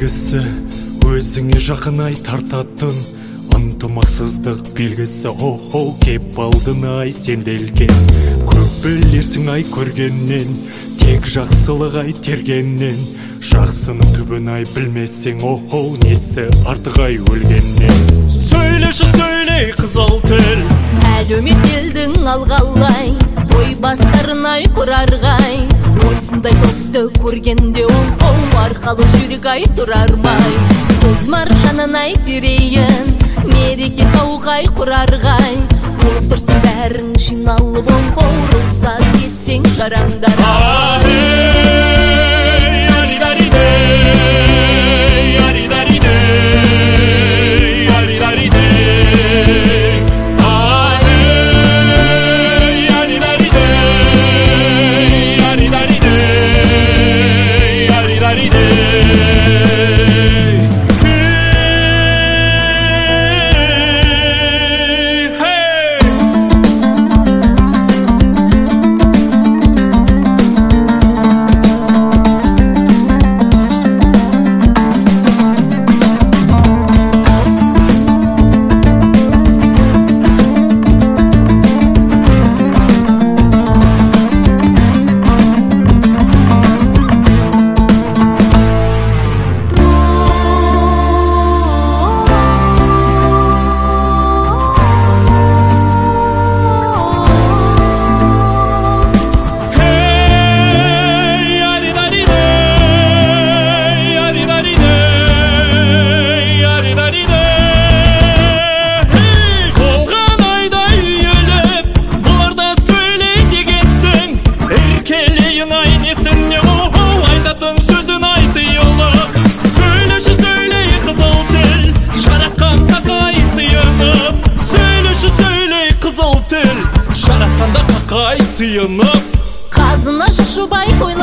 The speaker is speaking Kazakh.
белгісі, өзіңе жақын ай тартатын ынтымақсыздық белгісі. О-хо, кеп алдың ай сенделген, көп білерсің ай көргеннен, тек жақсылық ай тергеннен. Жақсының түбін ай білмесең, о-хо, несі артық ай өлгеннен. Сөйлеші сөйлей қызыл тіл, әлеумет елдің алғалай, ой бастарын ай құрарғай. Осындай топты көргенде оң арқалы жүрек ай тұрармай. Сөз маржанын ай терейін, мереке сауғай құрарғай. Отырсын бәрің жиналып рұқсат етсең жараңдар. Жаратқанда қақай сыйынып, қазына шашубай